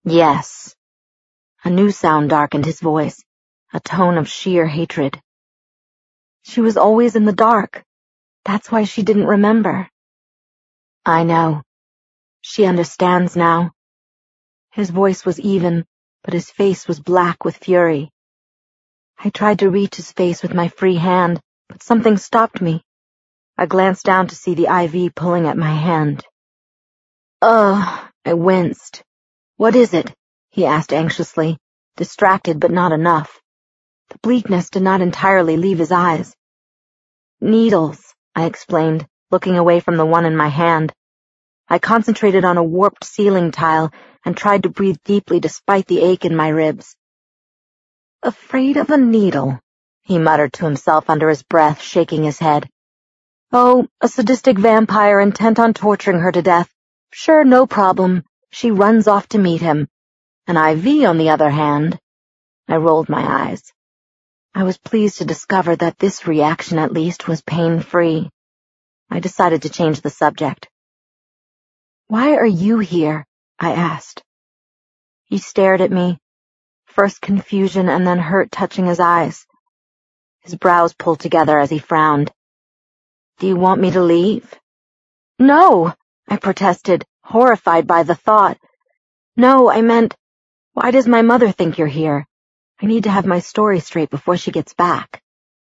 Yes. A new sound darkened his voice, a tone of sheer hatred. She was always in the dark. That's why she didn't remember. I know. She understands now. His voice was even, but his face was black with fury. I tried to reach his face with my free hand, but something stopped me. I glanced down to see the IV pulling at my hand. Ugh, I winced. What is it? He asked anxiously, distracted but not enough. The bleakness did not entirely leave his eyes. Needles, I explained, looking away from the one in my hand. I concentrated on a warped ceiling tile and tried to breathe deeply despite the ache in my ribs. Afraid of a needle, he muttered to himself under his breath, shaking his head. Oh, a sadistic vampire intent on torturing her to death. Sure, no problem. She runs off to meet him. An IV, on the other hand. I rolled my eyes. I was pleased to discover that this reaction, at least, was pain-free. I decided to change the subject. Why are you here? I asked. He stared at me, first confusion and then hurt touching his eyes. His brows pulled together as he frowned. Do you want me to leave? No, I protested, horrified by the thought. No, I meant, why does my mother think you're here? I need to have my story straight before she gets back.